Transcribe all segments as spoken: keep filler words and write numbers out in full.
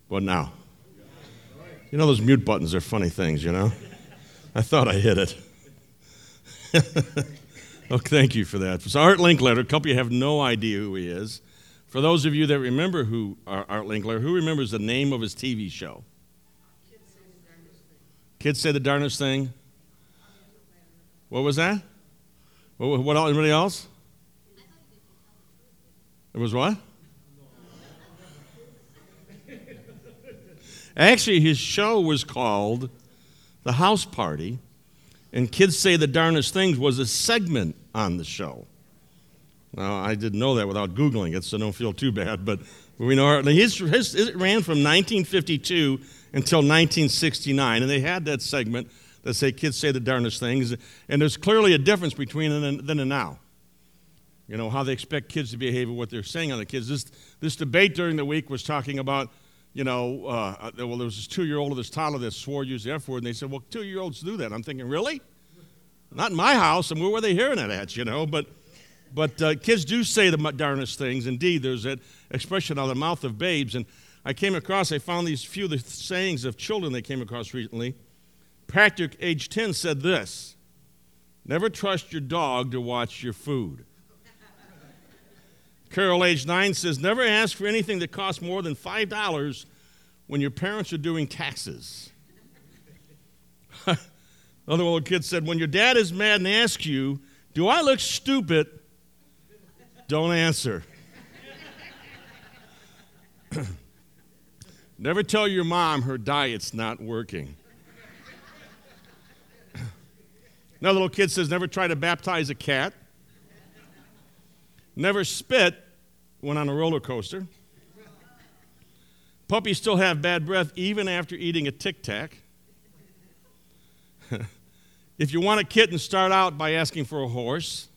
What now? You know those mute buttons are funny things, you know? I thought I hit it. Oh, thank you for that. So Art Linkletter, a couple of you have no idea who he is. For those of you that remember who Art Linkletter, who remembers the name of his T V show? Kids Say the Darnest Thing. What was that? What, what anybody else? It was what? Actually, his show was called The House Party, and Kids Say the Darnest Things was a segment on the show. Now, I didn't know that without Googling it, so don't feel too bad, but we know his, his, it ran from nineteen fifty-two until nineteen sixty-nine, and they had that segment that say Kids Say the Darnest Things, and there's clearly a difference between then and now. You know, how they expect kids to behave and what they're saying on the kids. This, this debate during the week was talking about, you know, uh, well, there was this two-year-old or this toddler that swore, used the F word, and they said, well, two-year-olds do that. I'm thinking, really? Not in my house. I mean, where were they hearing that at, you know? But but uh, kids do say the darnest things. Indeed, there's that expression out of the mouth of babes. And I came across, I found these few of the sayings of children they came across recently. Patrick, age ten, said this: never trust your dog to watch your food. Carol, age nine, says, never ask for anything that costs more than five dollars when your parents are doing taxes. Another little kid said, when your dad is mad and asks you, do I look stupid? Don't answer. Never tell your mom her diet's not working. Another little kid says, never try to baptize a cat. Never spit when on a roller coaster. Puppies still have bad breath even after eating a Tic Tac. If you want a kitten, start out by asking for a horse.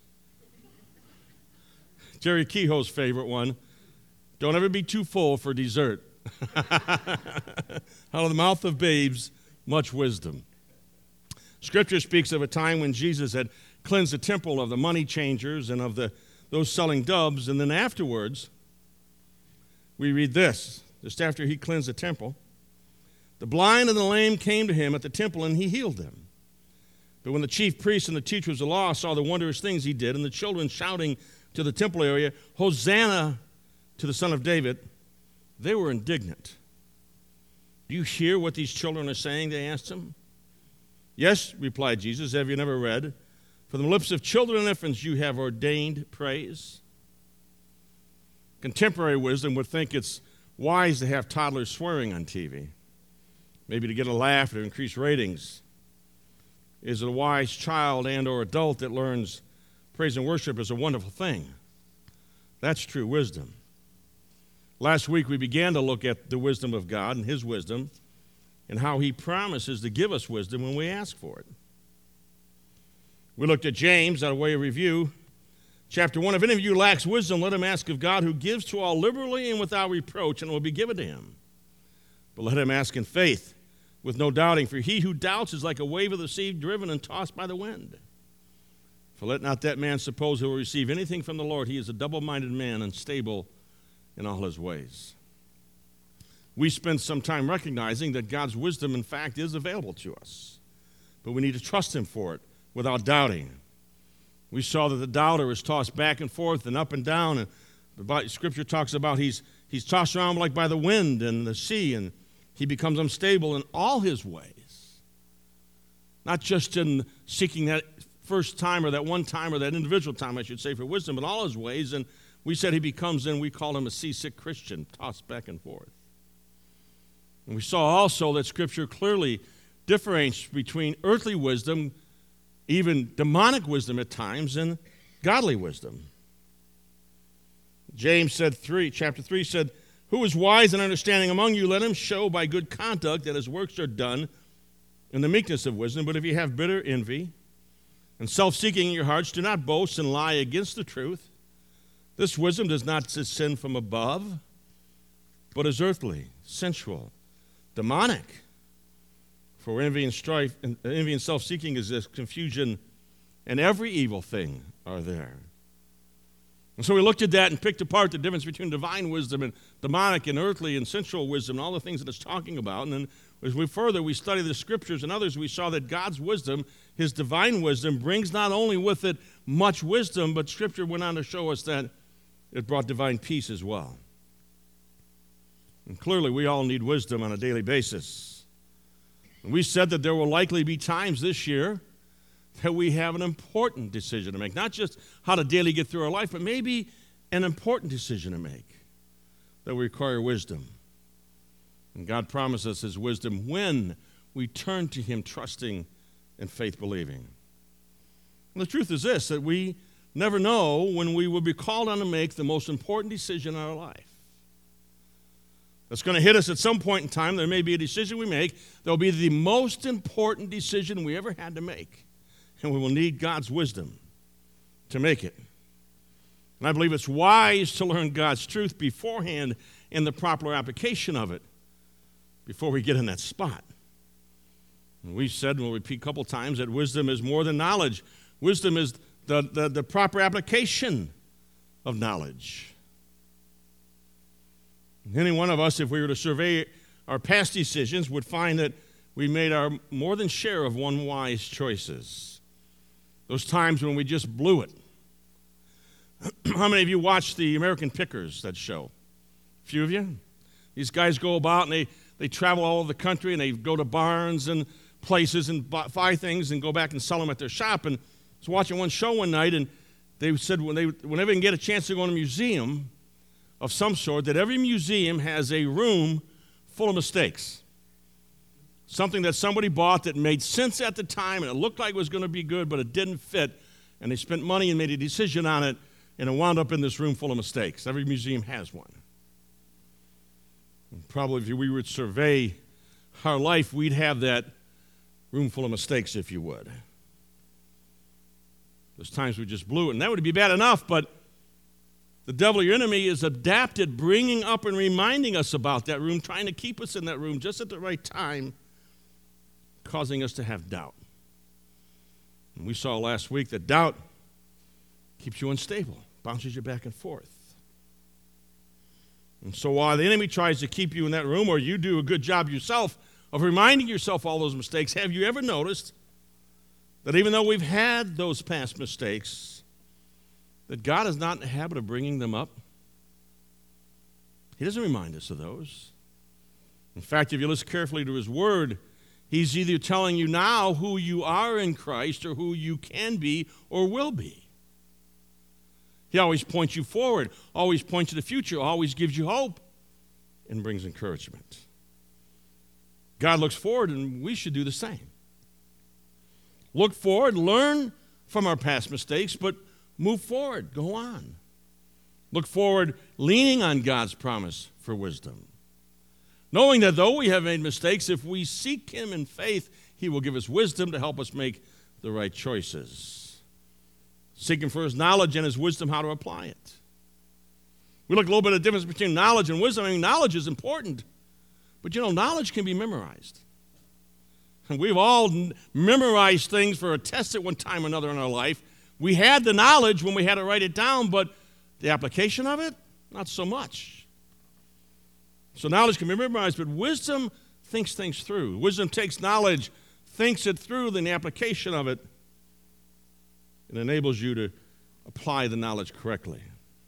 Jerry Kehoe's favorite one: don't ever be too full for dessert. Out of the mouth of babes, much wisdom. Scripture speaks of a time when Jesus had cleansed the temple of the money changers and of the those selling doves, and then afterwards, we read this, just after he cleansed the temple: the blind and the lame came to him at the temple, and he healed them. But when the chief priests and the teachers of the law saw the wondrous things he did, and the children shouting to the temple area, Hosanna to the Son of David, they were indignant. Do you hear what these children are saying? They asked him. Yes, replied Jesus, have you never read? From the lips of children and infants you have ordained praise. Contemporary wisdom would think it's wise to have toddlers swearing on T V, maybe to get a laugh or increase ratings. Is it a wise child and or adult that learns praise and worship is a wonderful thing? That's true wisdom. Last week we began to look at the wisdom of God and his wisdom and how he promises to give us wisdom when we ask for it. We looked at James, out of way of review. Chapter one, if any of you lacks wisdom, let him ask of God, who gives to all liberally and without reproach, and it will be given to him. But let him ask in faith, with no doubting, for he who doubts is like a wave of the sea driven and tossed by the wind. For let not that man suppose he will receive anything from the Lord. He is a double-minded man, unstable in all his ways. We spend some time recognizing that God's wisdom, in fact, is available to us. But we need to trust him for it without doubting. We saw that the doubter is tossed back and forth and up and down. And the Scripture talks about he's, he's tossed around like by the wind and the sea, and he becomes unstable in all his ways. Not just in seeking that first time or that one time or that individual time, I should say, for wisdom, but all his ways. And we said he becomes, then we call him a seasick Christian, tossed back and forth. And we saw also that Scripture clearly differentiates between earthly wisdom, even demonic wisdom at times, and godly wisdom. James said three, chapter three said, who is wise and understanding among you, let him show by good conduct that his works are done in the meekness of wisdom. But if you have bitter envy and self-seeking in your hearts, do not boast and lie against the truth. This wisdom does not descend from above, but is earthly, sensual, demonic. For envy and strife, and envy and self-seeking is this confusion, and every evil thing are there. And so we looked at that and picked apart the difference between divine wisdom and demonic and earthly and sensual wisdom and all the things that it's talking about. And then as we further, we studied the scriptures and others, we saw that God's wisdom, his divine wisdom, brings not only with it much wisdom, but scripture went on to show us that it brought divine peace as well. And clearly we all need wisdom on a daily basis. And we said that there will likely be times this year that we have an important decision to make, not just how to daily get through our life, but maybe an important decision to make that will require wisdom. And God promises us his wisdom when we turn to him trusting and faith believing. And the truth is this, that we never know when we will be called on to make the most important decision in our life. That's going to hit us at some point in time. There may be a decision we make that will be the most important decision we ever had to make. And we will need God's wisdom to make it. And I believe it's wise to learn God's truth beforehand and the proper application of it before we get in that spot. And we've said, and we'll repeat a couple times, that wisdom is more than knowledge. Wisdom is the, the, the proper application of knowledge. Any one of us, if we were to survey our past decisions, would find that we made our more than share of unwise choices. Those times when we just blew it. How many of you watch the American Pickers, that show? A few of you? These guys go about and they, they travel all over the country and they go to barns and places and buy things and go back and sell them at their shop. And I was watching one show one night and they said when they, whenever they can get a chance to go in a museum of some sort, that every museum has a room full of mistakes. Something that somebody bought that made sense at the time and it looked like it was going to be good, but it didn't fit. And they spent money and made a decision on it, and it wound up in this room full of mistakes. Every museum has one. And probably if we would survey our life, we'd have that room full of mistakes, if you would. There's times we just blew it, and that would be bad enough, but the devil, your enemy, is adapted, bringing up and reminding us about that room, trying to keep us in that room just at the right time, causing us to have doubt. And we saw last week that doubt keeps you unstable, bounces you back and forth. And so while the enemy tries to keep you in that room, or you do a good job yourself of reminding yourself all those mistakes, have you ever noticed that even though we've had those past mistakes, that God is not in the habit of bringing them up? He doesn't remind us of those. In fact, if you listen carefully to his word, he's either telling you now who you are in Christ or who you can be or will be. He always points you forward, always points to the future, always gives you hope, and brings encouragement. God looks forward, and we should do the same. Look forward, learn from our past mistakes, but move forward, go on. Look forward, leaning on God's promise for wisdom. Knowing that though we have made mistakes, if we seek him in faith, he will give us wisdom to help us make the right choices. Seeking for his knowledge and his wisdom, how to apply it. We look a little bit of the difference between knowledge and wisdom. I mean, knowledge is important, but you know, knowledge can be memorized. And we've all memorized things for a test at one time or another in our life. We had the knowledge when we had to write it down, but the application of it, not so much. So knowledge can be memorized, but wisdom thinks things through. Wisdom takes knowledge, thinks it through, then the application of it, it enables you to apply the knowledge correctly.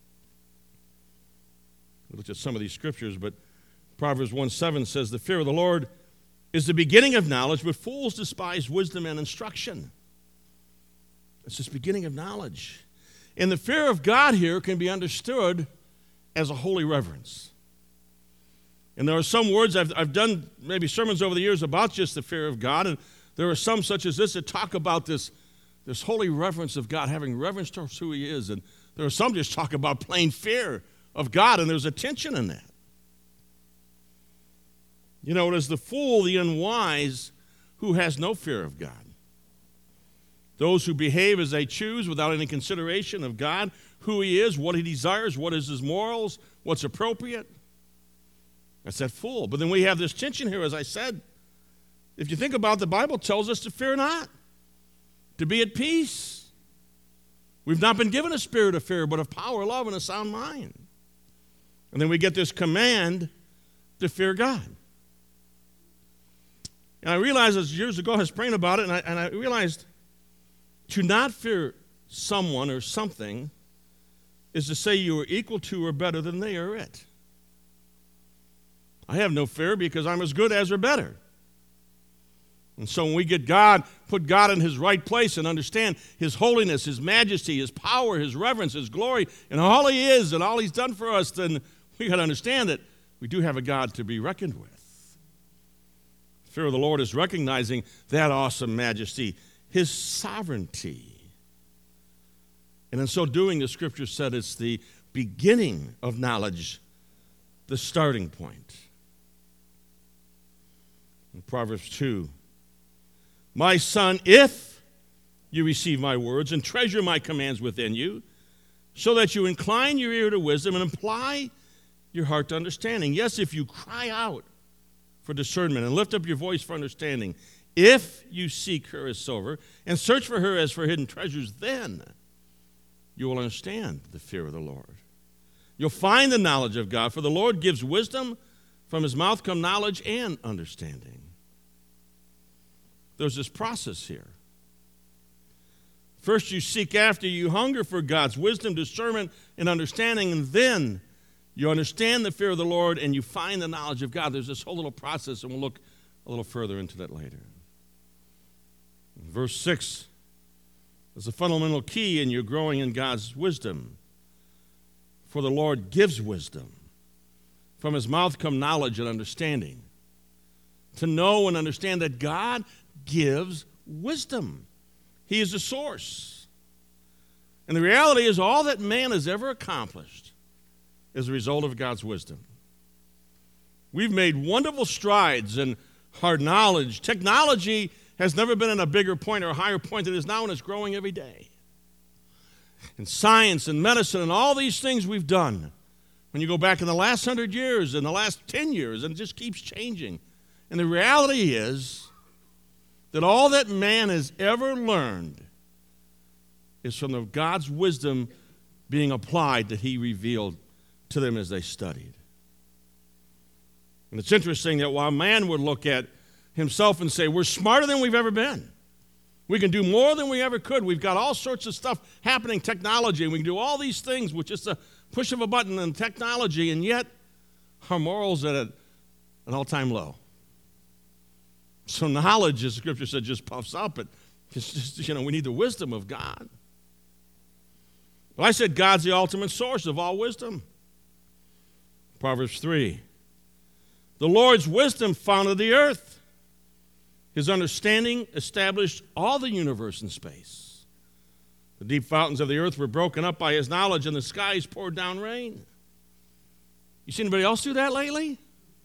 We looked at some of these scriptures, but Proverbs one seven says, the fear of the Lord is the beginning of knowledge, but fools despise wisdom and instruction. It's this beginning of knowledge. And the fear of God here can be understood as a holy reverence. And there are some words, I've, I've done maybe sermons over the years about just the fear of God, and there are some such as this that talk about this, this holy reverence of God, having reverence towards who he is. And there are some just talk about plain fear of God, and there's a tension in that. You know, it is the fool, the unwise, who has no fear of God. Those who behave as they choose without any consideration of God, who he is, what he desires, what is his morals, what's appropriate. That's that fool. But then we have this tension here, as I said. If you think about it, the Bible tells us to fear not, to be at peace. We've not been given a spirit of fear, but of power, love, and a sound mind. And then we get this command to fear God. And I realized as years ago I was praying about it, and I, and I realized to not fear someone or something is to say you are equal to or better than they are it. I have no fear because I'm as good as or better. And so when we get God, put God in his right place and understand his holiness, his majesty, his power, his reverence, his glory, and all he is and all he's done for us, then we got to understand that we do have a God to be reckoned with. Fear of the Lord is recognizing that awesome majesty, his sovereignty. And in so doing, the scripture said it's the beginning of knowledge, the starting point. In Proverbs two, my son, if you receive my words and treasure my commands within you, so that you incline your ear to wisdom and apply your heart to understanding. Yes, if you cry out for discernment and lift up your voice for understanding, if you seek her as silver and search for her as for hidden treasures, then you will understand the fear of the Lord. You'll find the knowledge of God, for the Lord gives wisdom. From his mouth come knowledge and understanding. There's this process here. First you seek after, you hunger for God's wisdom, discernment, and understanding, and then you understand the fear of the Lord and you find the knowledge of God. There's this whole little process, and we'll look a little further into that later. In verse six is a fundamental key in your growing in God's wisdom. For the Lord gives wisdom. From his mouth come knowledge and understanding. To know and understand that God gives wisdom. He is the source. And the reality is all that man has ever accomplished is a result of God's wisdom. We've made wonderful strides in our knowledge. Technology has never been at a bigger point or a higher point than it is now, and it's growing every day. And science and medicine and all these things we've done, when you go back in the last hundred years, in the last ten years, and it just keeps changing. And the reality is that all that man has ever learned is from the God's wisdom being applied that he revealed to them as they studied. And it's interesting that while man would look at himself and say, we're smarter than we've ever been. We can do more than we ever could. We've got all sorts of stuff happening, technology, and we can do all these things with just a push of a button and technology, and yet our morals are at an all-time low. So knowledge, as Scripture said, just puffs up. But it's just, you know, we need the wisdom of God. Well, I said God's the ultimate source of all wisdom. Proverbs three. The Lord's wisdom founded the earth. His understanding established all the universe and space. The deep fountains of the earth were broken up by his knowledge, and the skies poured down rain. You seen anybody else do that lately?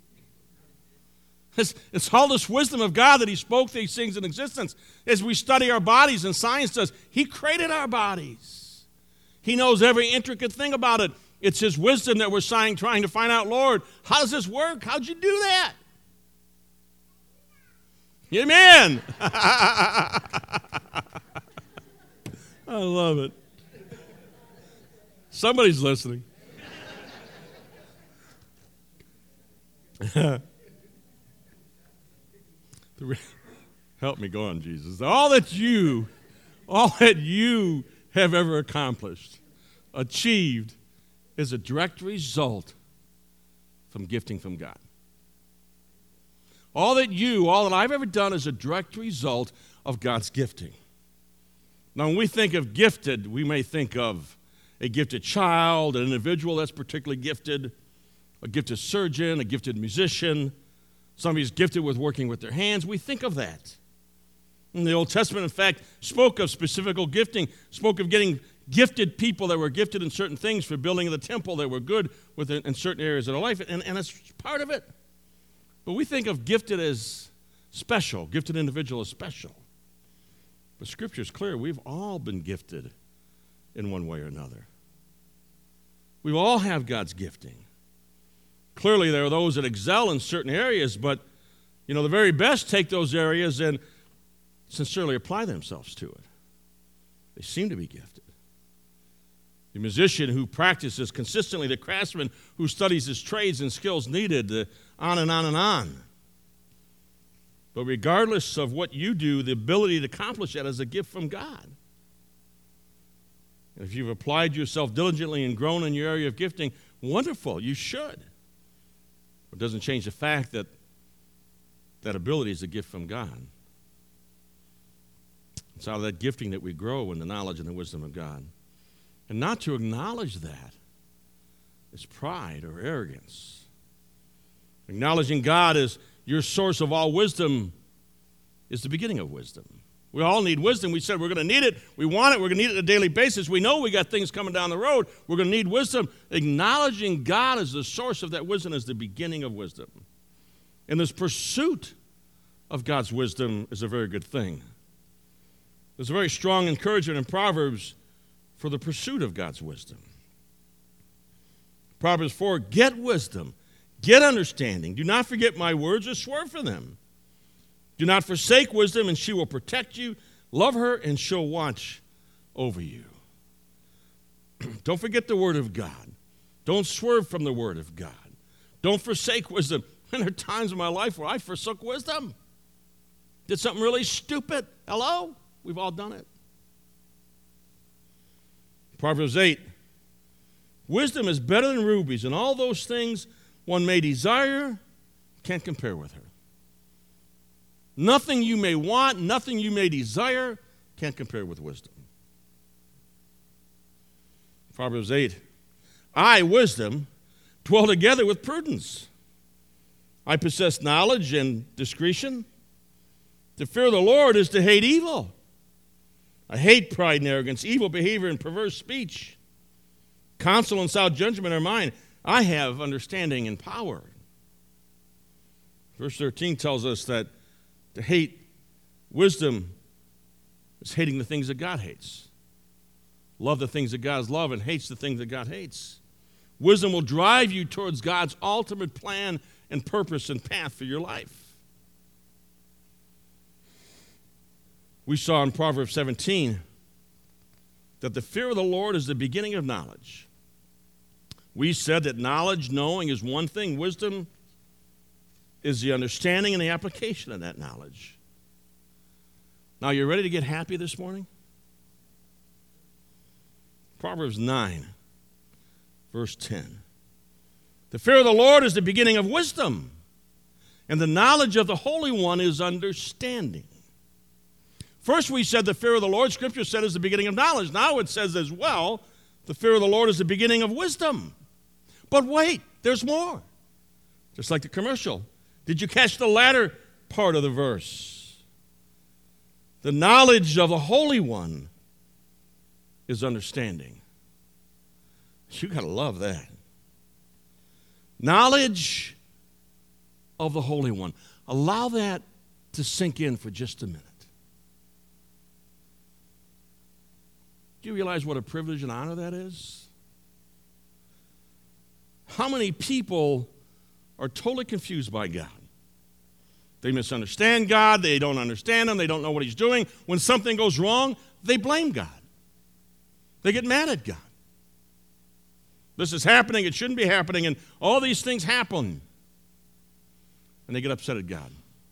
It's, it's all this wisdom of God that he spoke these things in existence. As we study our bodies, and science does, he created our bodies. He knows every intricate thing about it. It's his wisdom that we're trying, trying to find out, Lord, how does this work? How'd you do that? Amen. I love it. Somebody's listening. Help me go on, Jesus. All that you, all that you have ever accomplished, achieved, is a direct result from gifting from God. All that you, all that I've ever done is a direct result of God's gifting. Now, when we think of gifted, we may think of a gifted child, an individual that's particularly gifted, a gifted surgeon, a gifted musician, somebody's gifted with working with their hands. We think of that. And the Old Testament, in fact, spoke of specific gifting, spoke of getting gifted people that were gifted in certain things for building of the temple, that were good within, in certain areas of their life, and, and it's part of it. But we think of gifted as special, gifted individual as special. But Scripture is clear. We've all been gifted in one way or another. We all have God's gifting. Clearly, there are those that excel in certain areas, but, you know, the very best take those areas and sincerely apply themselves to it. They seem to be gifted. the musician who practices consistently, the craftsman who studies his trades and skills needed, uh, on and on and on. But regardless of what you do, the ability to accomplish that is a gift from God. And if you've applied yourself diligently and grown in your area of gifting, wonderful, you should. It doesn't change the fact that that ability is a gift from God. It's out of that gifting that we grow in the knowledge and the wisdom of God. And not to acknowledge that is pride or arrogance. Acknowledging God as your source of all wisdom is the beginning of wisdom. We all need wisdom. We said we're going to need it. We want it. We're going to need it on a daily basis. We know we got things coming down the road. We're going to need wisdom. Acknowledging God as the source of that wisdom is the beginning of wisdom. And this pursuit of God's wisdom is a very good thing. There's a very strong encouragement in Proverbs for the pursuit of God's wisdom. Proverbs four, get wisdom, get understanding. Do not forget my words or swear for them. Do not forsake wisdom, and she will protect you. Love her, and she'll watch over you. Don't forget the word of God. Don't swerve from the word of God. Don't forsake wisdom. And there are times in my life where I forsook wisdom. Did something really stupid. Hello? We've all done it. Proverbs eight, wisdom is better than rubies, and all those things one may desire can't compare with her. Nothing you may want, nothing you may desire can't compare with wisdom. Proverbs eight, I, wisdom, dwell together with prudence. I possess knowledge and discretion. To fear the Lord is to hate evil. I hate pride and arrogance, evil behavior and perverse speech. Counsel and sound judgment are mine. I have understanding and power. Verse thirteen tells us that to hate wisdom is hating the things that God hates. Love the things that God loves and hates the things that God hates. Wisdom will drive you towards God's ultimate plan and purpose and path for your life. We saw in Proverbs seventeen that the fear of the Lord is the beginning of knowledge. We said that knowledge, knowing, is one thing. Wisdom is the understanding and the application of that knowledge. Now, you ready to get happy this morning? Proverbs nine, verse ten. The fear of the Lord is the beginning of wisdom, and the knowledge of the Holy One is understanding. First, we said the fear of the Lord, Scripture said, is the beginning of knowledge. Now it says as well, the fear of the Lord is the beginning of wisdom. But wait, there's more. Just like the commercial. Did you catch the latter part of the verse? The knowledge of the Holy One is understanding. You got to love that. Knowledge of the Holy One. Allow that to sink in for just a minute. Do you realize what a privilege and honor that is? How many people are totally confused by God? They misunderstand God. They don't understand Him. They don't know what He's doing. When something goes wrong, they blame God. They get mad at God. This is happening. It shouldn't be happening. And all these things happen. And they get upset at God.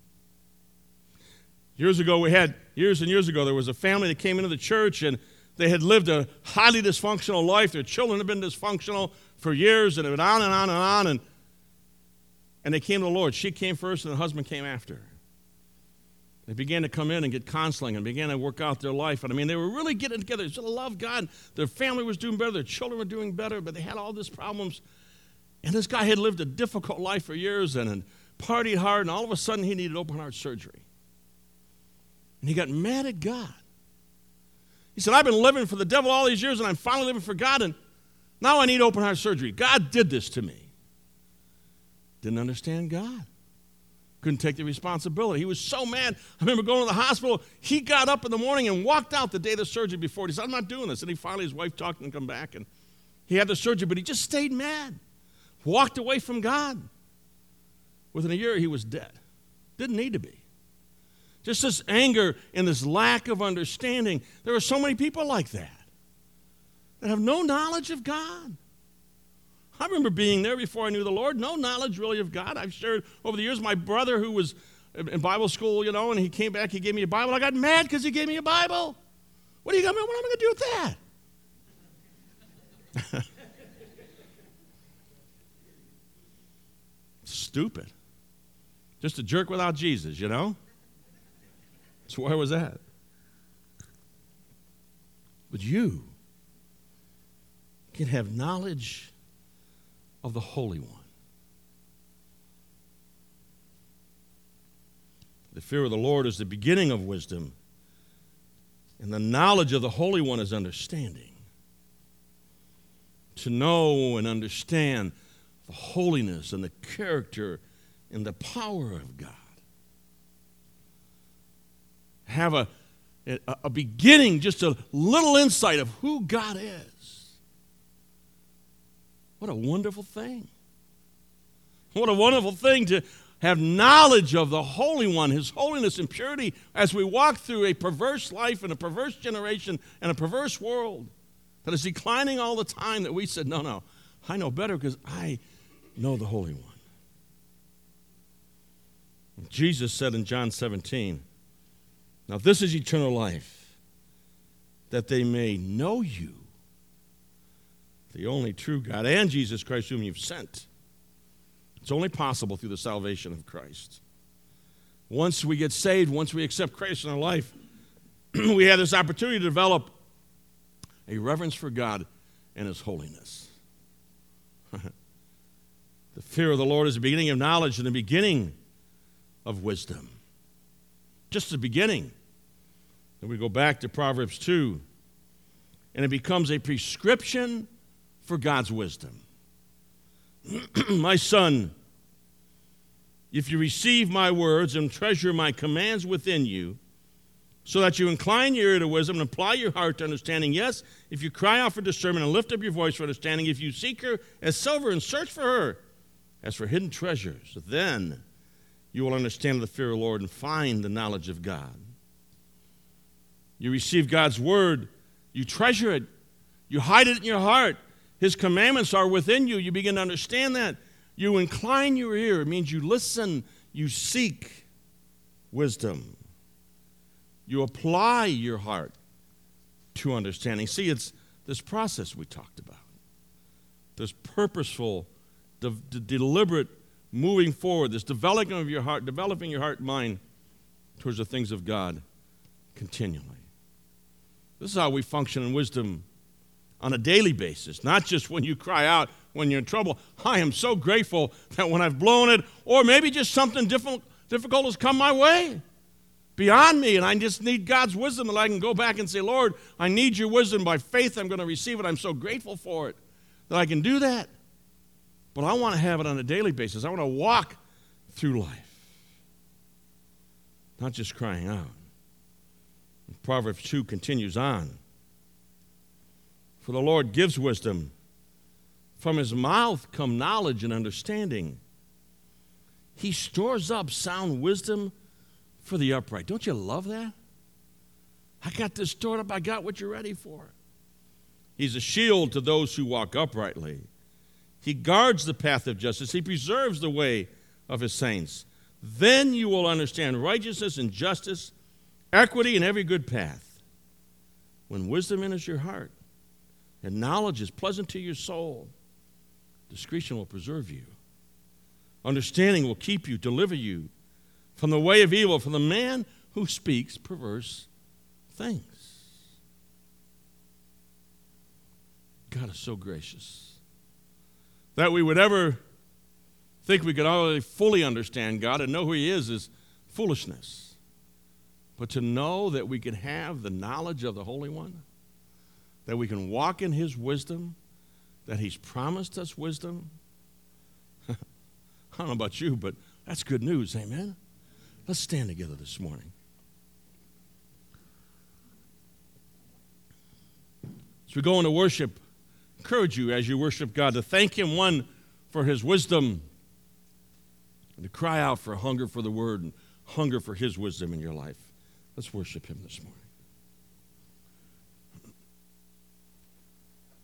Years ago, we had, years and years ago, there was a family that came into the church, and they had lived a highly dysfunctional life. Their children had been dysfunctional for years, and it went on and on and on. And, and they came to the Lord. She came first, and the husband came after. They began to come in and get counseling and began to work out their life. And I mean, they were really getting together. They still loved God. Their family was doing better. Their children were doing better, but they had all these problems. And this guy had lived a difficult life for years and, and partied hard, and all of a sudden he needed open heart surgery. And he got mad at God. He said, I've been living for the devil all these years, and I'm finally living for God, and now I need open heart surgery. God did this to me. Didn't understand God. Couldn't take the responsibility. He was so mad. I remember going to the hospital. He got up in the morning and walked out the day of the surgery before. He said, I'm not doing this. And he finally, his wife talked and come back, and he had the surgery, but he just stayed mad. Walked away from God. Within a year, he was dead. Didn't need to be. Just this anger and this lack of understanding. There are so many people like that. that have no knowledge of God. I remember being there before I knew the Lord, no knowledge really of God. I've shared over the years, my brother who was in Bible school, you know, and he came back, he gave me a Bible. I got mad because he gave me a Bible. What are you gonna, what am I going to do with that? Stupid. Just a jerk without Jesus, you know? So where was that? But you can have knowledge of the Holy One. The fear of the Lord is the beginning of wisdom, and the knowledge of the Holy One is understanding. To know and understand the holiness and the character and the power of God. Have a, a, a beginning, just a little insight of who God is. What a wonderful thing. What a wonderful thing to have knowledge of the Holy One, His holiness and purity as we walk through a perverse life and a perverse generation and a perverse world that is declining all the time, that we said, no, no, I know better because I know the Holy One. Jesus said in John seventeen, now this is eternal life, that they may know you, the only true God, and Jesus Christ whom you've sent. It's only possible through the salvation of Christ. Once we get saved, once we accept Christ in our life, we have this opportunity to develop a reverence for God and His holiness. The fear of the Lord is the beginning of knowledge and the beginning of wisdom. Just the beginning. Then we go back to Proverbs two, and it becomes a prescription for God's wisdom. My son, if you receive my words and treasure my commands within you, so that you incline your ear to wisdom and apply your heart to understanding, yes, if you cry out for discernment and lift up your voice for understanding, if you seek her as silver and search for her as for hidden treasures, then you will understand the fear of the Lord and find the knowledge of God. You receive God's word, you treasure it, you hide it in your heart. His commandments are within you. You begin to understand that. You incline your ear. It means you listen, you seek wisdom. You apply your heart to understanding. See, it's this process we talked about. This purposeful, de- de- deliberate moving forward, this developing of your heart, developing your heart and mind towards the things of God continually. This is how we function in wisdom on a daily basis, not just when you cry out when you're in trouble. I am so grateful that when I've blown it, or maybe just something difficult, difficult has come my way, beyond me, and I just need God's wisdom, that I can go back and say, Lord, I need your wisdom. By faith, I'm going to receive it. I'm so grateful for it that I can do that. But I want to have it on a daily basis. I want to walk through life, not just crying out. And Proverbs two continues on. For the Lord gives wisdom. From his mouth come knowledge and understanding. He stores up sound wisdom for the upright. Don't you love that? I got this stored up. I got what you're ready for. He's a shield to those who walk uprightly. He guards the path of justice. He preserves the way of his saints. Then you will understand righteousness and justice, equity, and every good path. When wisdom enters your heart, and knowledge is pleasant to your soul, discretion will preserve you. Understanding will keep you, deliver you from the way of evil, from the man who speaks perverse things. God is so gracious that we would ever think we could already fully understand God and know who He is is foolishness. But to know that we can have the knowledge of the Holy One, that we can walk in His wisdom, that He's promised us wisdom. I don't know about you, but that's good news, amen? Let's stand together this morning. As we go into worship, I encourage you as you worship God to thank Him, one, for His wisdom, and to cry out for hunger for the Word and hunger for His wisdom in your life. Let's worship Him this morning.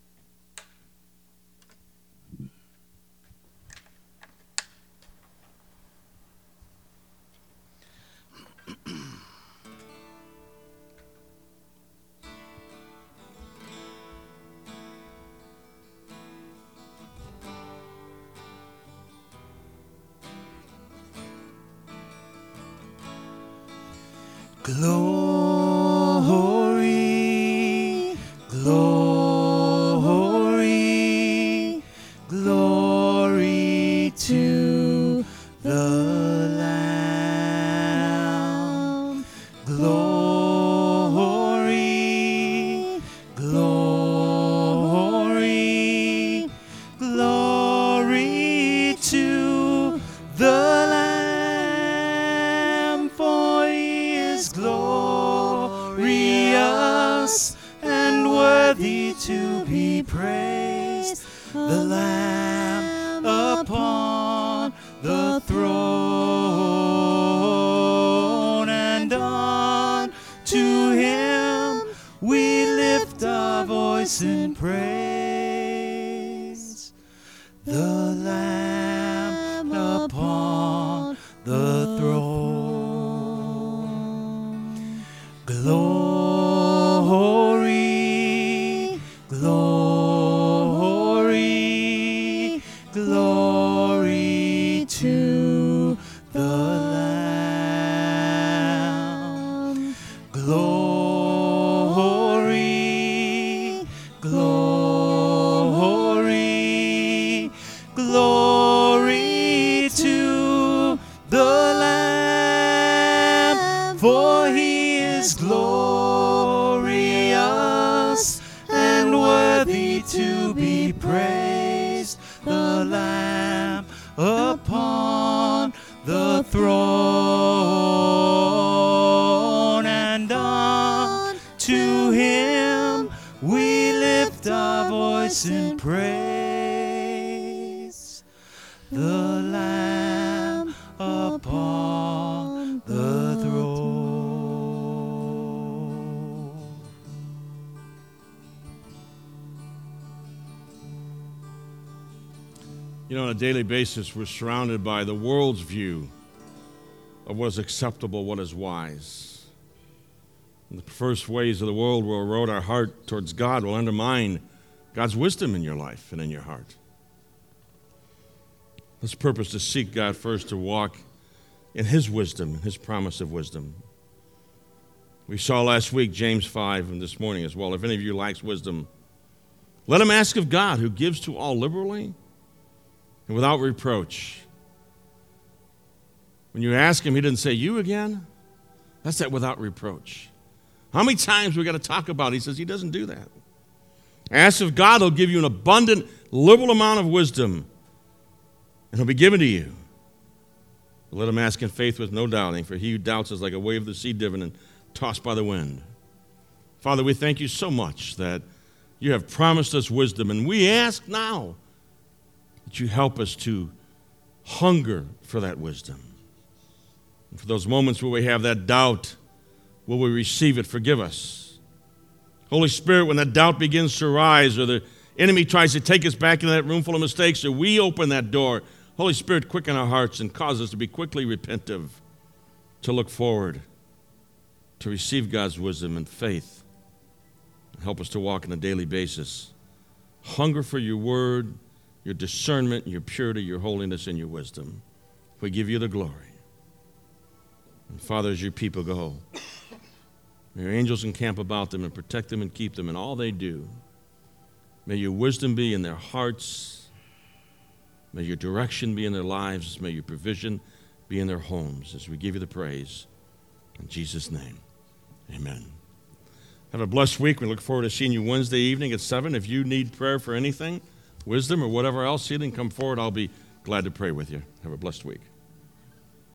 Glory, glory, glory to the Lamb. Glory, glory, glory to the Lamb, for he is glorious and worthy to be praised. The Lamb upon the throne, and on to him we lift our voice in praise. The Lamb upon the throne. Glory, glory, glory to the Lamb. Glory, glory, glory to the Lamb, for he is glorious and worthy to be praised. The Lamb upon the throne, and on to him we lift our voice in praise. The Lamb upon the throne. You know, on a daily basis, we're surrounded by the world's view of what is acceptable, what is wise. And the perverse ways of the world will erode our heart towards God, will undermine God's wisdom in your life and in your heart. Let's purpose to seek God first, to walk in his wisdom, his promise of wisdom. We saw last week James five, and this morning as well. If any of you lacks wisdom, let him ask of God, who gives to all liberally and without reproach. When you ask him, he didn't say, you again? That's that without reproach. How many times we got to talk about it? He says he doesn't do that. Ask of God, he'll give you an abundant, liberal amount of wisdom, and he'll be given to you. But let him ask in faith with no doubting, for he who doubts is like a wave of the sea driven and tossed by the wind. Father, we thank you so much that you have promised us wisdom, and we ask now that you help us to hunger for that wisdom. And for those moments where we have that doubt, will we receive it? Forgive us. Holy Spirit, when that doubt begins to rise, or the enemy tries to take us back into that room full of mistakes, or we open that door, Holy Spirit, quicken our hearts and cause us to be quickly repentive, to look forward, to receive God's wisdom and faith. Help us to walk on a daily basis. Hunger for your word, your discernment, your purity, your holiness, and your wisdom. We give you the glory. And Father, as your people go, may your angels encamp about them and protect them and keep them in all they do. May your wisdom be in their hearts. May your direction be in their lives. May your provision be in their homes, as we give you the praise. In Jesus' name, amen. Have a blessed week. We look forward to seeing you Wednesday evening at seven. If you need prayer for anything, wisdom, or whatever else, healing, come forward. I'll be glad to pray with you. Have a blessed week.